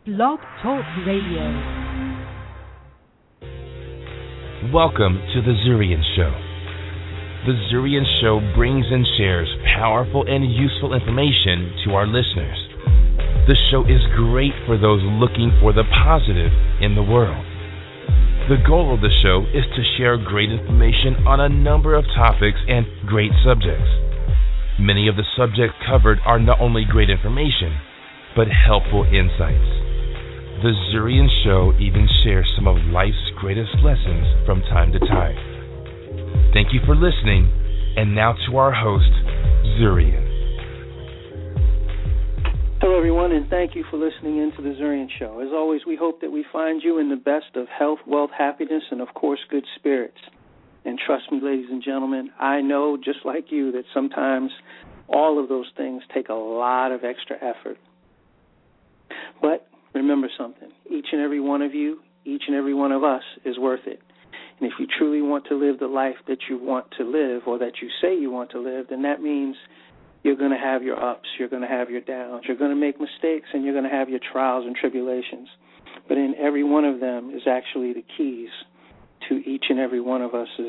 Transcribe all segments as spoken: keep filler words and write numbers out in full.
Blog Talk Radio. Welcome to The Zurian Show. The Zurian Show brings and shares powerful and useful information to our listeners. The show is great for those looking for the positive in the world. The goal of the show is to share great information on a number of topics and great subjects. Many of the subjects covered are not only great information, but helpful insights. The Zurian Show even shares some of life's greatest lessons from time to time. Thank you for listening, and now to our host, Zurian. Hello, everyone, and thank you for listening in to The Zurian Show. As always, we hope that we find you in the best of health, wealth, happiness, and, of course, good spirits. And trust me, ladies and gentlemen, I know, just like you, that sometimes all of those things take a lot of extra effort. But remember something. Each and every one of you, each and every one of us is worth it. And if you truly want to live the life that you want to live or that you say you want to live, then that means you're going to have your ups, you're going to have your downs, you're going to make mistakes, and you're going to have your trials and tribulations. But in every one of them is actually the keys to each and every one of us'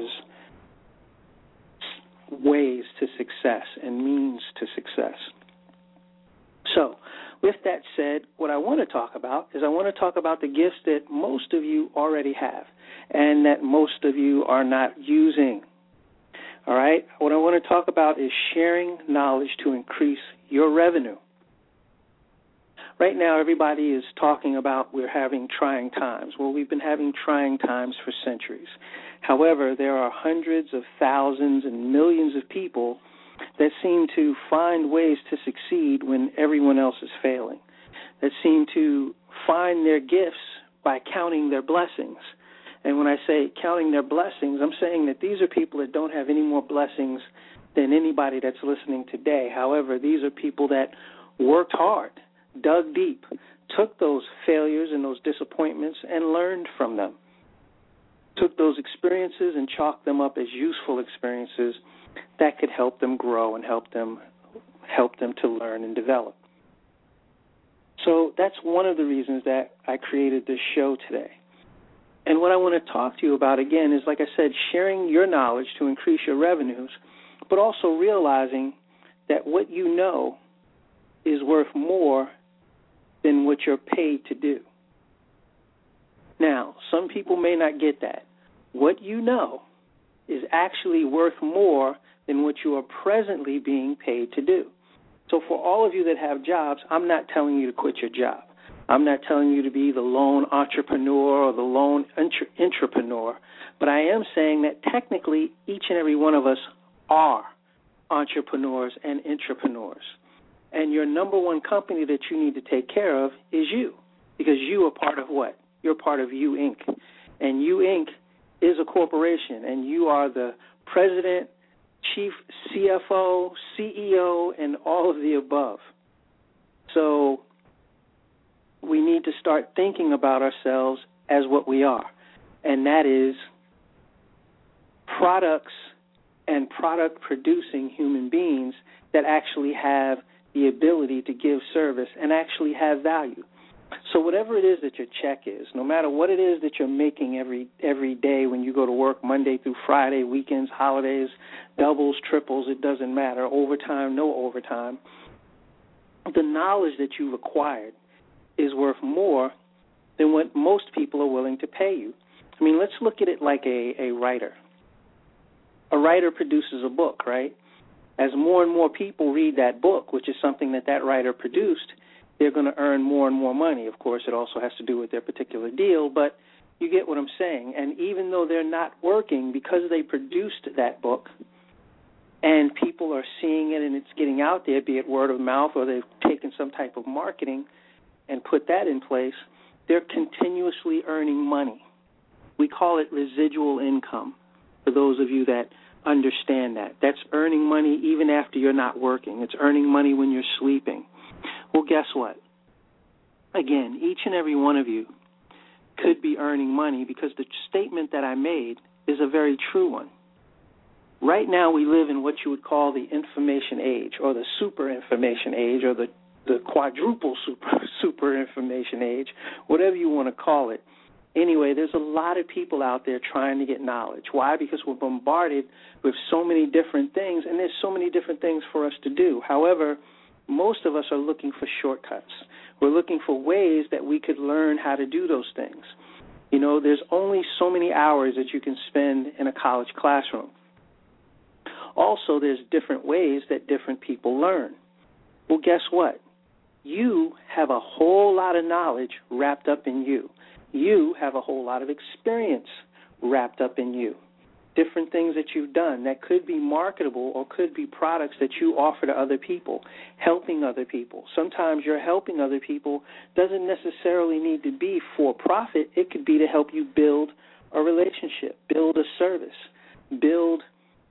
ways to success and means to success. So, with that said, what I want to talk about is I want to talk about the gifts that most of you already have and that most of you are not using. All right? What I want to talk about is sharing knowledge to increase your revenue. Right now, everybody is talking about we're having trying times. Well, we've been having trying times for centuries. However, there are hundreds of thousands and millions of people that seem to find ways to succeed when everyone else is failing, that seem to find their gifts by counting their blessings. And when I say counting their blessings, I'm saying that these are people that don't have any more blessings than anybody that's listening today. However, these are people that worked hard, dug deep, took those failures and those disappointments and learned from them, took those experiences and chalked them up as useful experiences that could help them grow and help them help them to learn and develop. So that's one of the reasons that I created this show today. And what I want to talk to you about, again, is, like I said, sharing your knowledge to increase your revenues, but also realizing that what you know is worth more than what you're paid to do. Now, some people may not get that. What you know is actually worth more than what you are presently being paid to do. So for all of you that have jobs, I'm not telling you to quit your job. I'm not telling you to be the lone entrepreneur or the lone intra- intrapreneur, but I am saying that technically each and every one of us are entrepreneurs and intrapreneurs. And your number one company that you need to take care of is you, because you are part of what? You're part of You Incorporated. And You Incorporated is a corporation, and you are the president, chief C F O, C E O, and all of the above. So we need to start thinking about ourselves as what we are, and that is products and product-producing human beings that actually have the ability to give service and actually have value. So whatever it is that your check is, no matter what it is that you're making every every day when you go to work, Monday through Friday, weekends, holidays, doubles, triples, it doesn't matter, overtime, no overtime, the knowledge that you've acquired is worth more than what most people are willing to pay you. I mean, let's look at it like a, a writer. A writer produces a book, right? As more and more people read that book, which is something that that writer produced, they're going to earn more and more money. Of course, it also has to do with their particular deal, but you get what I'm saying. And even though they're not working, because they produced that book and people are seeing it and it's getting out there, be it word of mouth or they've taken some type of marketing and put that in place, they're continuously earning money. We call it residual income, for those of you that understand that. That's earning money even after you're not working. It's earning money when you're sleeping. Well, guess what? Again, each and every one of you could be earning money because the statement that I made is a very true one. Right now we live in what you would call the information age or the super information age or the, the quadruple super super information age, whatever you want to call it. Anyway, there's a lot of people out there trying to get knowledge. Why? Because we're bombarded with so many different things, and there's so many different things for us to do. However, most of us are looking for shortcuts. We're looking for ways that we could learn how to do those things. You know, there's only so many hours that you can spend in a college classroom. Also, there's different ways that different people learn. Well, guess what? You have a whole lot of knowledge wrapped up in you. You have a whole lot of experience wrapped up in you. Different things that you've done that could be marketable or could be products that you offer to other people, helping other people. Sometimes your helping other people doesn't necessarily need to be for profit. It could be to help you build a relationship, build a service, build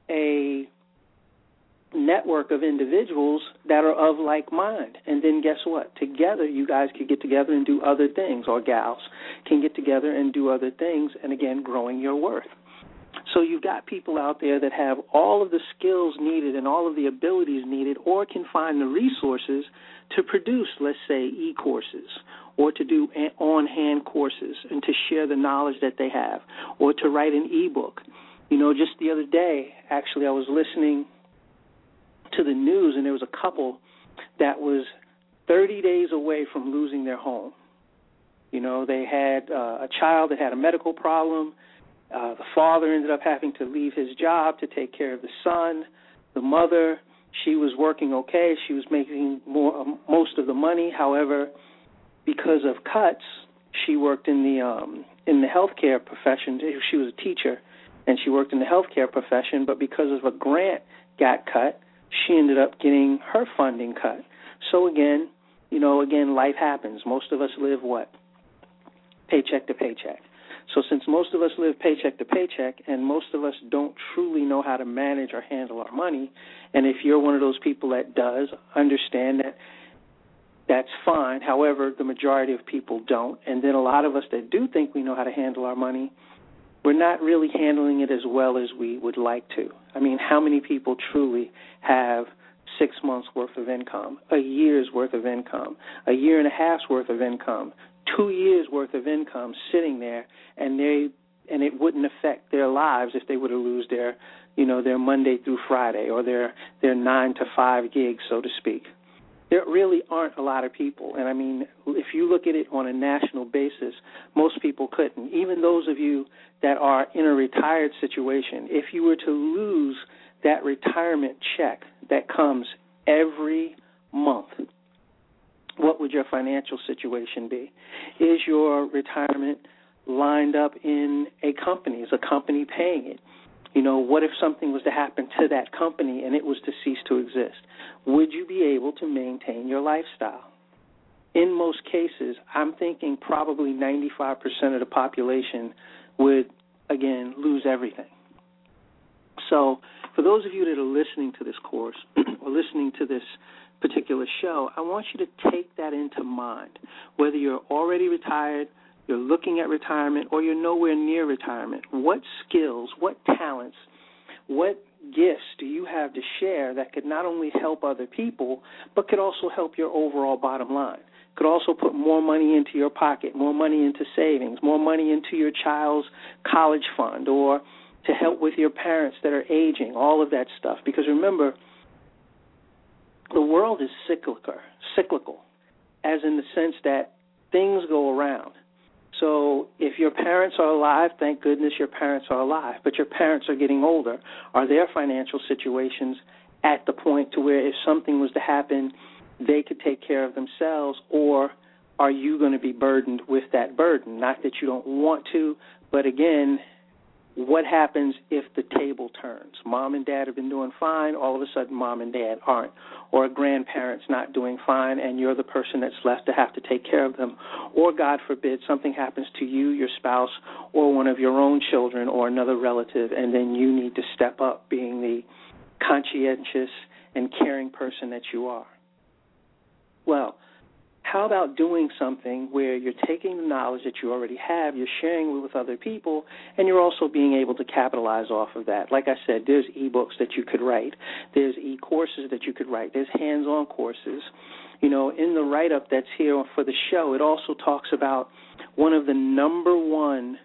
a network of individuals that are of like mind. And then guess what? Together you guys could get together and do other things, or gals can get together and do other things, and again, growing your worth. So you've got people out there that have all of the skills needed and all of the abilities needed, or can find the resources to produce, let's say, e-courses, or to do on-hand courses and to share the knowledge that they have, or to write an e-book. You know, just the other day, actually, I was listening to the news, and there was a couple that was thirty days away from losing their home. You know, they had uh, a child that had a medical problem. Uh, the father ended up having to leave his job to take care of the son. The mother, she was working okay. She was making more, um, most of the money. However, because of cuts, she worked in the um, in the healthcare profession. She was a teacher, and she worked in the healthcare profession. But because of a grant got cut, she ended up getting her funding cut. So again, you know, again, life happens. Most of us live what? Paycheck to paycheck. So since most of us live paycheck to paycheck, and most of us don't truly know how to manage or handle our money, and if you're one of those people that does, understand that that's fine. However, the majority of people don't. And then a lot of us that do think we know how to handle our money, we're not really handling it as well as we would like to. I mean, how many people truly have six months' worth of income, a year's worth of income, a year and a half's worth of income, two years' worth of income sitting there, and they and it wouldn't affect their lives if they were to lose their, you know, their Monday through Friday or their their nine to five gigs, so to speak. There really aren't a lot of people. And, I mean, if you look at it on a national basis, most people couldn't. Even those of you that are in a retired situation, if you were to lose that retirement check that comes every month, what would your financial situation be? Is your retirement lined up in a company? Is a company paying it? You know, what if something was to happen to that company and it was to cease to exist? Would you be able to maintain your lifestyle? In most cases, I'm thinking probably ninety-five percent of the population would, again, lose everything. So for those of you that are listening to this course or listening to this particular show, I want you to take that into mind. Whether you're already retired, you're looking at retirement, or you're nowhere near retirement, what skills, what talents, what gifts do you have to share that could not only help other people, but could also help your overall bottom line? Could also put more money into your pocket, more money into savings, more money into your child's college fund, or to help with your parents that are aging, all of that stuff. Because remember, the world is cyclical, cyclical, as in the sense that things go around. So if your parents are alive, thank goodness your parents are alive, but your parents are getting older. Are their financial situations at the point to where if something was to happen, they could take care of themselves, or are you going to be burdened with that burden? Not that you don't want to, but again, what happens if the table turns? Mom and dad have been doing fine, all of a sudden mom and dad aren't, or a grandparent's not doing fine and you're the person that's left to have to take care of them, or God forbid something happens to you, your spouse, or one of your own children or another relative, and then you need to step up being the conscientious and caring person that you are. Well, how about doing something where you're taking the knowledge that you already have, you're sharing it with other people, and you're also being able to capitalize off of that? Like I said, there's e-books that you could write. There's e-courses that you could write. There's hands-on courses. You know, in the write-up that's here for the show, it also talks about one of the number one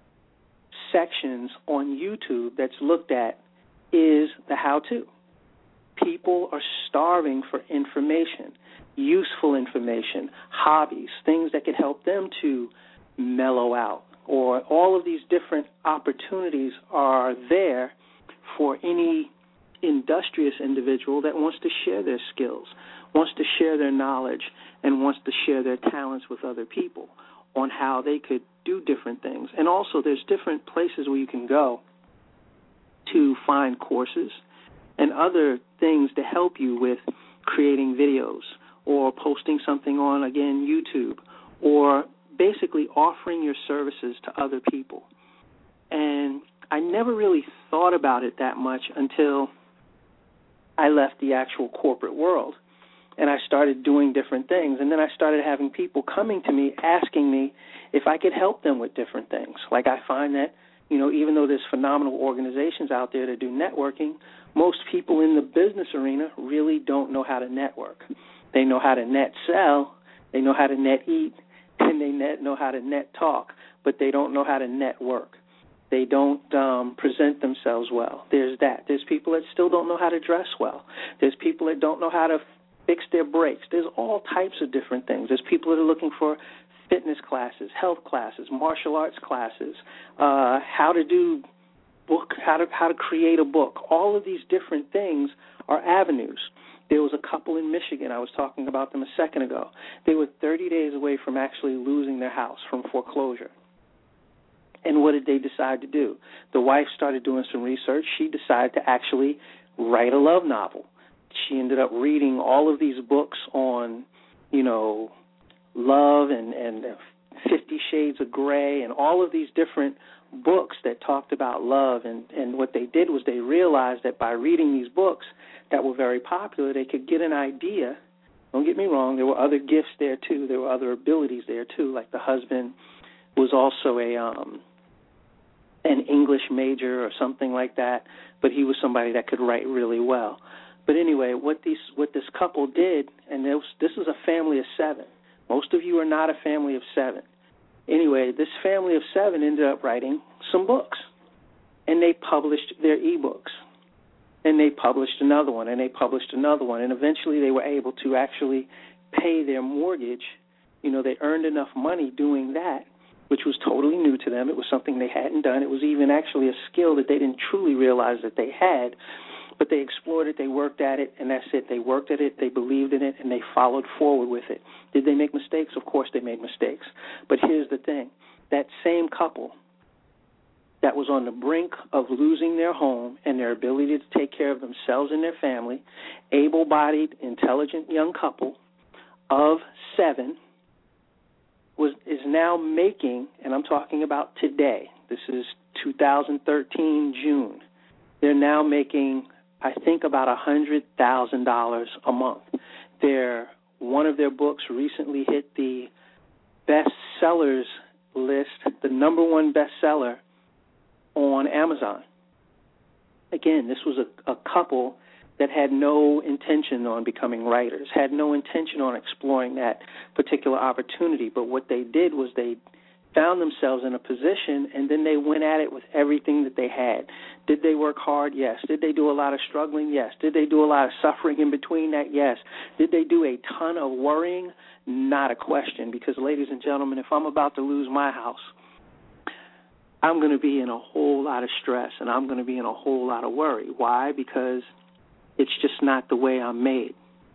sections on YouTube that's looked at is the how-to. People are starving for information, useful information, hobbies, things that could help them to mellow out. Or all of these different opportunities are there for any industrious individual that wants to share their skills, wants to share their knowledge, and wants to share their talents with other people on how they could do different things. And also there's different places where you can go to find courses and other things to help you with creating videos or posting something on, again, YouTube, or basically offering your services to other people. And I never really thought about it that much until I left the actual corporate world and I started doing different things. And then I started having people coming to me asking me if I could help them with different things. Like I find that, you know, even though there's phenomenal organizations out there that do networking, most people in the business arena really don't know how to network. They know how to net sell, they know how to net eat, and they net know how to net talk, but they don't know how to network. They don't um, present themselves well. There's that. There's people that still don't know how to dress well. There's people that don't know how to fix their brakes. There's all types of different things. There's people that are looking for fitness classes, health classes, martial arts classes, uh, how to do book, how to how to create a book. All of these different things are avenues. There was a couple in Michigan. I was talking about them a second ago. They were thirty days away from actually losing their house from foreclosure. And what did they decide to do? The wife started doing some research. She decided to actually write a love novel. She ended up reading all of these books on, you know, love and, and Fifty Shades of Grey and all of these different books that talked about love. And, and what they did was they realized that by reading these books that were very popular, they could get an idea. Don't get me wrong, there were other gifts there too. There were other abilities there too, like the husband was also a um, an English major or something like that, but he was somebody that could write really well. But anyway, what these what this couple did, and this, this is a family of seven. Most of you are not a family of seven. Anyway, this family of seven ended up writing some books, and they published their ebooks, and they published another one, and they published another one, and eventually they were able to actually pay their mortgage. You know, they earned enough money doing that, which was totally new to them. It was something they hadn't done. It was even actually a skill that they didn't truly realize that they had, but they explored it, they worked at it, and that's it. They worked at it, they believed in it, and they followed forward with it. Did they make mistakes? Of course they made mistakes. But here's the thing. That same couple that was on the brink of losing their home and their ability to take care of themselves and their family, able-bodied, intelligent young couple of seven, was is now making, and I'm talking about today, this is two thousand thirteen, June, they're now making, I think, about one hundred thousand dollars a month. Their, one of their books recently hit the bestsellers list, the number one bestseller on Amazon. Again, this was a, a couple that had no intention on becoming writers, had no intention on exploring that particular opportunity. But what they did was they found themselves in a position, and then they went at it with everything that they had. Did they work hard? Yes. Did they do a lot of struggling? Yes. Did they do a lot of suffering in between that? Yes. Did they do a ton of worrying? Not a question, because, ladies and gentlemen, if I'm about to lose my house, I'm going to be in a whole lot of stress, and I'm going to be in a whole lot of worry. Why? Because it's just not the way I'm made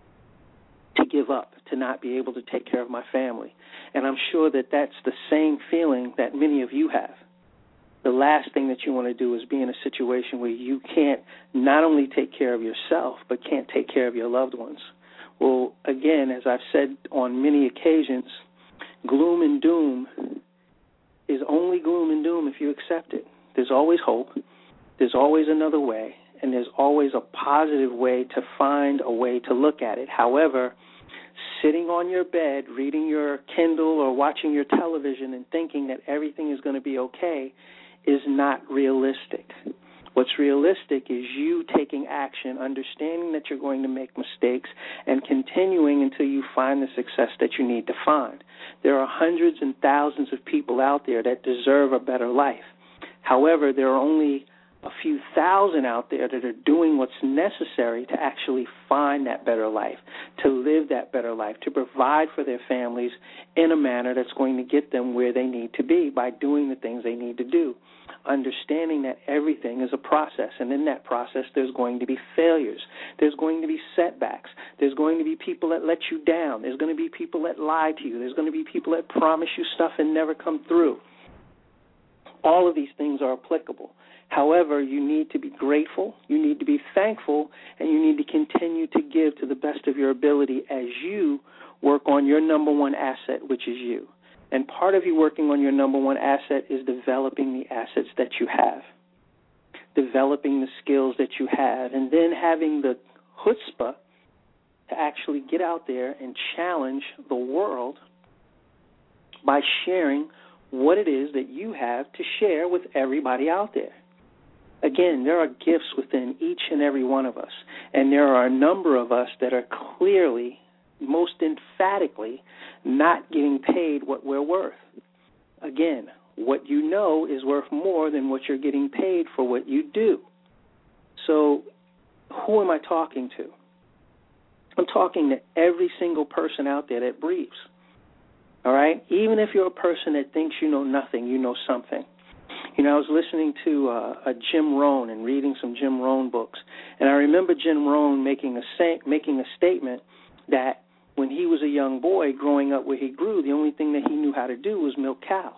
to give up, to not be able to take care of my family. And I'm sure that that's the same feeling that many of you have. The last thing that you want to do is be in a situation where you can't not only take care of yourself, but can't take care of your loved ones. Well, again, as I've said on many occasions, gloom and doom is only gloom and doom if you accept it. There's always hope. There's always another way. And there's always a positive way to find a way to look at it. However, sitting on your bed, reading your Kindle or watching your television and thinking that everything is going to be okay is not realistic. What's realistic is you taking action, understanding that you're going to make mistakes, and continuing until you find the success that you need to find. There are hundreds and thousands of people out there that deserve a better life. However, there are only a few thousand out there that are doing what's necessary to actually find that better life, to live that better life, to provide for their families in a manner that's going to get them where they need to be by doing the things they need to do. Understanding that everything is a process, and in that process there's going to be failures. There's going to be setbacks. There's going to be people that let you down. There's going to be people that lie to you. There's going to be people that promise you stuff and never come through. All of these things are applicable. However, you need to be grateful, you need to be thankful, and you need to continue to give to the best of your ability as you work on your number one asset, which is you. And part of you working on your number one asset is developing the assets that you have, developing the skills that you have, and then having the chutzpah to actually get out there and challenge the world by sharing what it is that you have to share with everybody out there. Again, there are gifts within each and every one of us, and there are a number of us that are clearly, most emphatically, not getting paid what we're worth. Again, what you know is worth more than what you're getting paid for what you do. So who am I talking to? I'm talking to every single person out there that breathes, all right? Even if you're a person that thinks you know nothing, you know something. You know, I was listening to uh, a Jim Rohn and reading some Jim Rohn books, and I remember Jim Rohn making a sa- making a statement that when he was a young boy growing up where he grew, the only thing that he knew how to do was milk cows.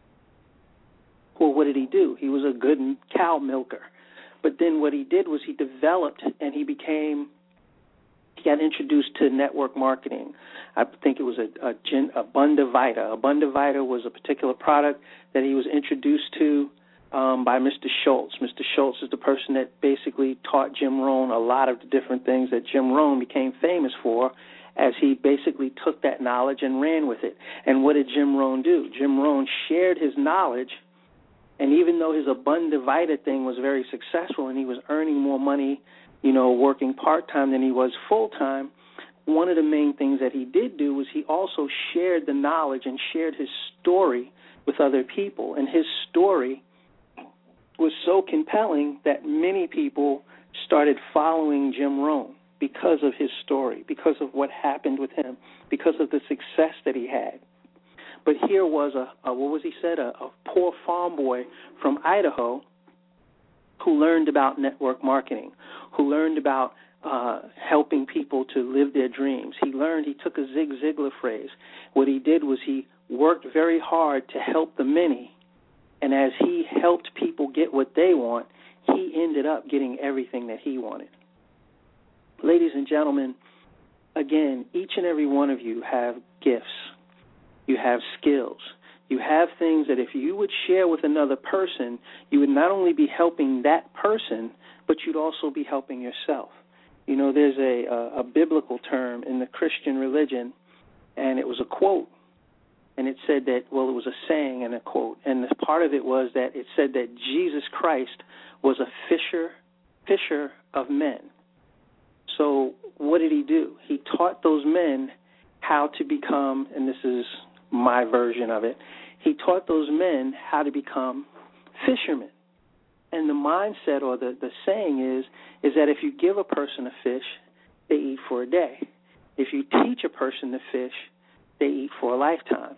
Well, what did he do? He was a good cow milker. But then what he did was he developed and he became, he got introduced to network marketing. I think it was a, a, Gen, a Abunda Vita. Abunda Vita was a particular product that he was introduced to um, by Mister Schultz. Mister Schultz is the person that basically taught Jim Rohn a lot of the different things that Jim Rohn became famous for, as he basically took that knowledge and ran with it. And what did Jim Rohn do? Jim Rohn shared his knowledge, and even though his Abunda Vita thing was very successful and he was earning more money, you know, working part-time than he was full-time, one of the main things that he did do was he also shared the knowledge and shared his story with other people. And his story was so compelling that many people started following Jim Rohn because of his story, because of what happened with him, because of the success that he had. But here was a, a what was he said, a, a poor farm boy from Idaho who learned about network marketing, who learned about uh, helping people to live their dreams. He learned, he took a Zig Ziglar phrase. What he did was he worked very hard to help the many, and as he helped people get what they want, he ended up getting everything that he wanted. Ladies and gentlemen, again, each and every one of you have gifts. You have skills. You have things that if you would share with another person, you would not only be helping that person, but you'd also be helping yourself. You know, there's a, a, a biblical term in the Christian religion, and it was a quote. And it said that, well, it was a saying and a quote. And the part of it was that it said that Jesus Christ was a fisher, fisher of men. So what did he do? He taught those men how to become, and this is my version of it, he taught those men how to become fishermen. And the mindset or the, the saying is, is that if you give a person a fish, they eat for a day. If you teach a person to fish, they eat for a lifetime.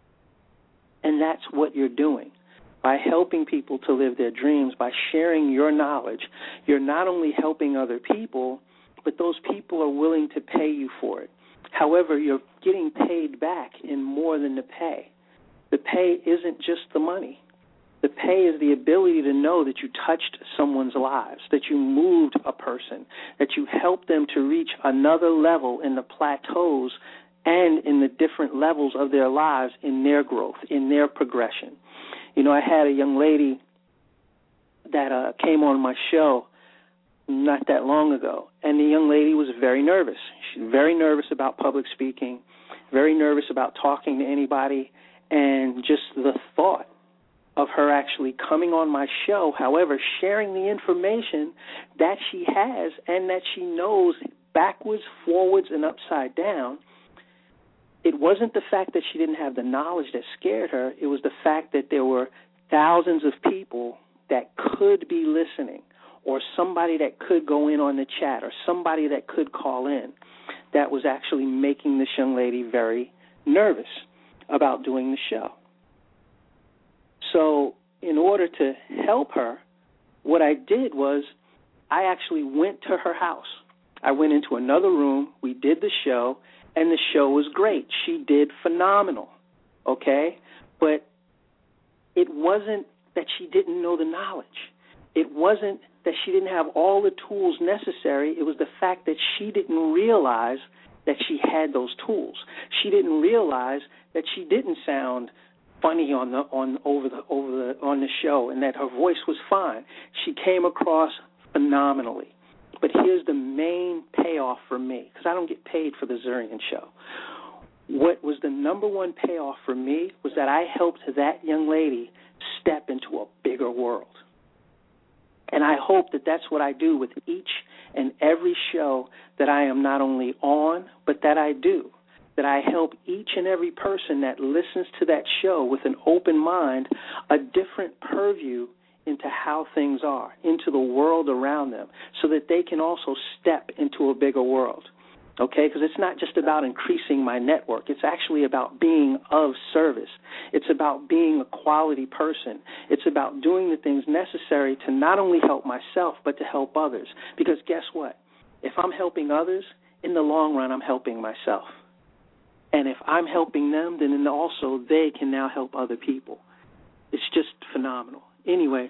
And that's what you're doing. By helping people to live their dreams, by sharing your knowledge, you're not only helping other people, but those people are willing to pay you for it. However, you're getting paid back in more than the pay. The pay isn't just the money. The pay is the ability to know that you touched someone's lives, that you moved a person, that you helped them to reach another level in the plateaus and in the different levels of their lives in their growth, in their progression. You know, I had a young lady that uh, came on my show not that long ago, and the young lady was very nervous. She's very nervous about public speaking, very nervous about talking to anybody, and just the thought of her actually coming on my show, however, sharing the information that she has and that she knows backwards, forwards, and upside down. It wasn't the fact that she didn't have the knowledge that scared her. It was the fact that there were thousands of people that could be listening, or somebody that could go in on the chat, or somebody that could call in, that was actually making this young lady very nervous about doing the show. So in order to help her, what I did was I actually went to her house. I went into another room. We did the show, and the show was great. She did phenomenal, okay? But it wasn't that she didn't know the knowledge. It wasn't that she didn't have all the tools necessary. It was the fact that she didn't realize that she had those tools. She didn't realize that she didn't sound funny on the on over the over the on the show, and that her voice was fine. She came across phenomenally. But here's the main payoff for me, because I don't get paid for the Zurian Show. What was the number one payoff for me was that I helped that young lady step into a bigger world. And I hope that that's what I do with each and every show that I am not only on, but that I do, that I help each and every person that listens to that show with an open mind, a different purview into how things are, into the world around them, so that they can also step into a bigger world, okay? Because it's not just about increasing my network. It's actually about being of service. It's about being a quality person. It's about doing the things necessary to not only help myself, but to help others. Because guess what? If I'm helping others, in the long run, I'm helping myself. And if I'm helping them, then also they can now help other people. It's just phenomenal. Anyway,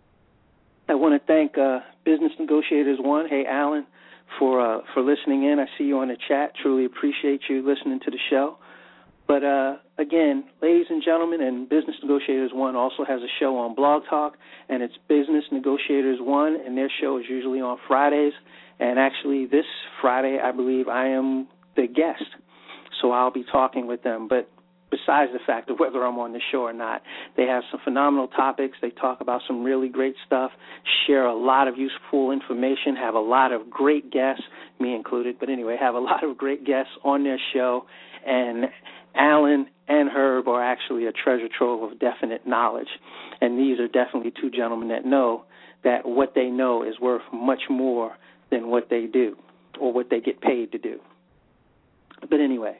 I want to thank uh, Business Negotiators One. Hey, Alan, for uh, for listening in. I see you on the chat. Truly appreciate you listening to the show. But uh, again, ladies and gentlemen, and Business Negotiators One also has a show on Blog Talk, and it's Business Negotiators One, and their show is usually on Fridays. And actually, this Friday, I believe I am the guest, so I'll be talking with them. But besides the fact of whether I'm on the show or not, they have some phenomenal topics. They talk about some really great stuff, share a lot of useful information, have a lot of great guests, me included, but anyway, have a lot of great guests on their show. And Alan and Herb are actually a treasure trove of definite knowledge. And these are definitely two gentlemen that know that what they know is worth much more than what they do or what they get paid to do. But anyway,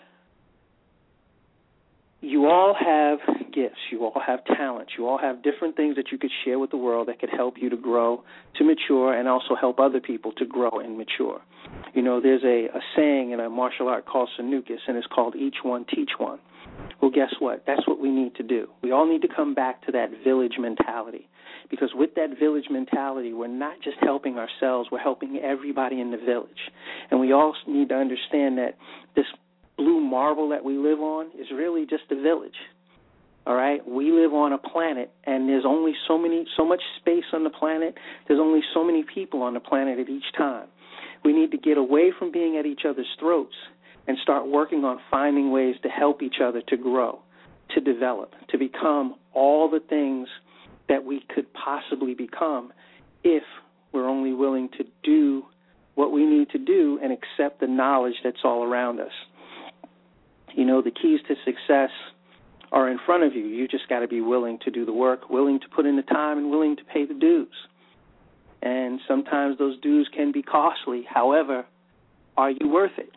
you all have gifts. You all have talents. You all have different things that you could share with the world that could help you to grow, to mature, and also help other people to grow and mature. You know, there's a, a saying in a martial art called Sanukis, and it's called each one, teach one. Well, guess what? That's what we need to do. We all need to come back to that village mentality, because with that village mentality, we're not just helping ourselves, we're helping everybody in the village. And we all need to understand that this blue marble that we live on is really just a village. All right? We live on a planet, and there's only so many, so much space on the planet. There's only so many people on the planet at each time. We need to get away from being at each other's throats and start working on finding ways to help each other to grow, to develop, to become all the things that we could possibly become if we're only willing to do what we need to do and accept the knowledge that's all around us. You know, the keys to success are in front of you. You just got to be willing to do the work, willing to put in the time, and willing to pay the dues. And sometimes those dues can be costly. However, are you worth it?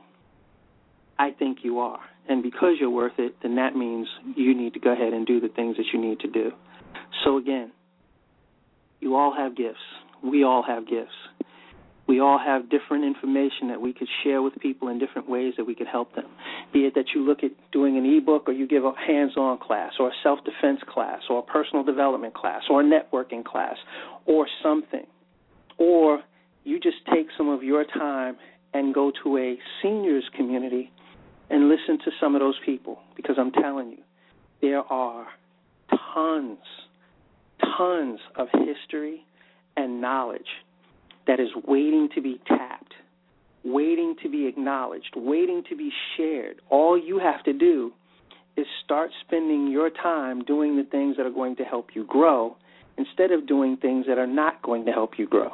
I think you are. And because you're worth it, then that means you need to go ahead and do the things that you need to do. So again, you all have gifts. We all have gifts. We all have different information that we could share with people in different ways that we could help them. Be it that you look at doing an e-book, or you give a hands-on class, or a self-defense class, or a personal development class, or a networking class, or something. Or you just take some of your time and go to a seniors community and listen to some of those people, because I'm telling you, there are tons, tons of history and knowledge that is waiting to be tapped, waiting to be acknowledged, waiting to be shared. All you have to do is start spending your time doing the things that are going to help you grow instead of doing things that are not going to help you grow.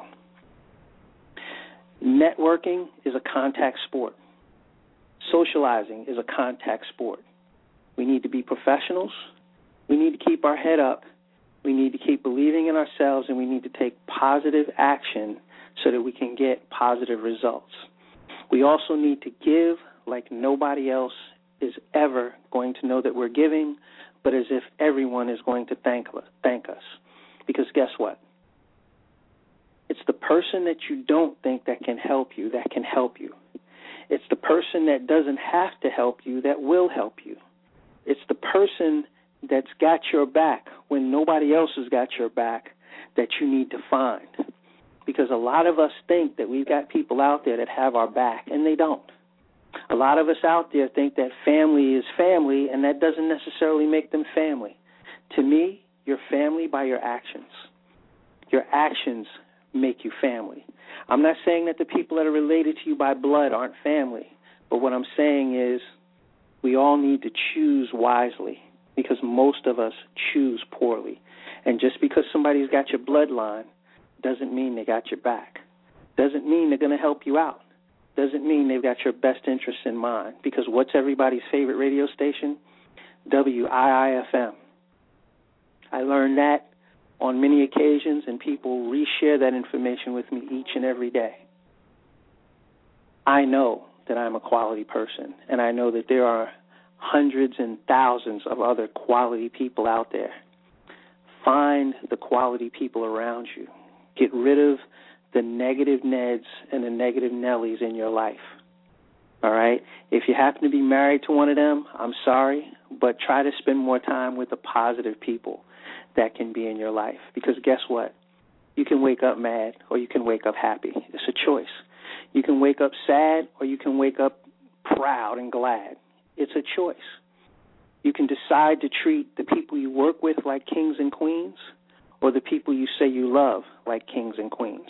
Networking is a contact sport. Socializing is a contact sport. We need to be professionals. We need to keep our head up. We need to keep believing in ourselves, and we need to take positive action so that we can get positive results. We also need to give like nobody else is ever going to know that we're giving, but as if everyone is going to thank thank us. Because guess what? It's the person that you don't think that can help you that can help you. It's the person that doesn't have to help you that will help you. It's the person that's got your back when nobody else has got your back that you need to find. Because a lot of us think that we've got people out there that have our back, and they don't. A lot of us out there think that family is family, and that doesn't necessarily make them family. To me, you're family by your actions. Your actions make you family. I'm not saying that the people that are related to you by blood aren't family, but what I'm saying is we all need to choose wisely because most of us choose poorly. And just because somebody's got your bloodline doesn't mean they got your back. Doesn't mean they're going to help you out. Doesn't mean they've got your best interests in mind. Because what's everybody's favorite radio station? W I I F M. I learned that on many occasions, and people reshare that information with me each and every day. I know that I'm a quality person, and I know that there are hundreds and thousands of other quality people out there. Find the quality people around you. Get rid of the negative Neds and the negative Nellies in your life. All right? If you happen to be married to one of them, I'm sorry, but try to spend more time with the positive people that can be in your life. Because guess what? You can wake up mad or you can wake up happy. It's a choice. You can wake up sad or you can wake up proud and glad. It's a choice. You can decide to treat the people you work with like kings and queens or the people you say you love like kings and queens.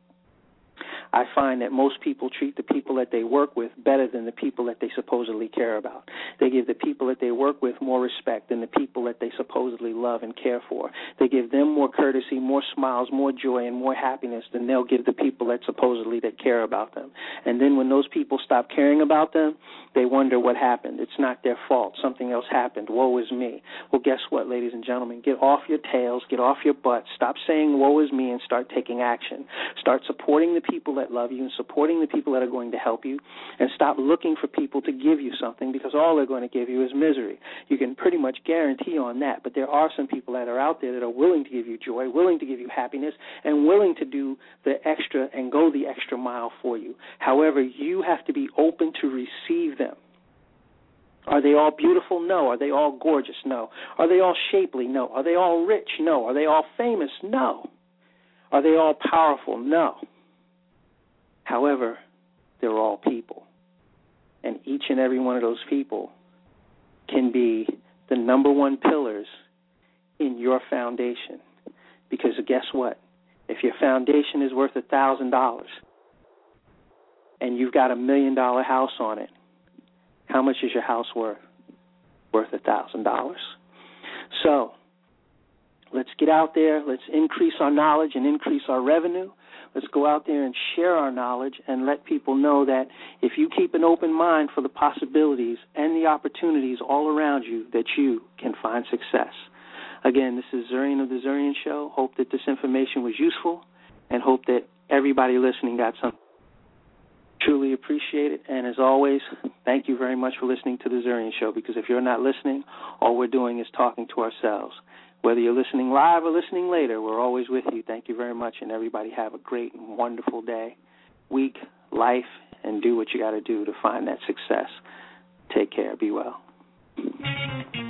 I find that most people treat the people that they work with better than the people that they supposedly care about. They give the people that they work with more respect than the people that they supposedly love and care for. They give them more courtesy, more smiles, more joy, and more happiness than they'll give the people that supposedly that care about them. And then when those people stop caring about them, they wonder what happened. It's not their fault. Something else happened. Woe is me. Well, guess what, ladies and gentlemen? Get off your tails. Get off your butts. Stop saying woe is me and start taking action. Start supporting the people that love you and supporting the people that are going to help you, and stop looking for people to give you something because all they're going to give you is misery. You can pretty much guarantee on that, but there are some people that are out there that are willing to give you joy, willing to give you happiness, and willing to do the extra and go the extra mile for you. However, you have to be open to receive them. Are they all beautiful? No. Are they all gorgeous? No. Are they all shapely? No. Are they all rich? No. Are they all famous? No. Are they all powerful? No. However, they're all people. And each and every one of those people can be the number one pillars in your foundation. Because guess what? If your foundation is worth one thousand dollars and you've got a million dollar house on it, how much is your house worth? Worth one thousand dollars. So let's get out there. Let's increase our knowledge and increase our revenue. Let's go out there and share our knowledge and let people know that if you keep an open mind for the possibilities and the opportunities all around you, that you can find success. Again, this is Zurian of The Zurian Show. Hope that this information was useful and hope that everybody listening got something. Truly appreciate it. And as always, thank you very much for listening to The Zurian Show, because if you're not listening, all we're doing is talking to ourselves. Whether you're listening live or listening later, we're always with you. Thank you very much, and everybody have a great and wonderful day, week, life, and do what you got to do to find that success. Take care. Be well.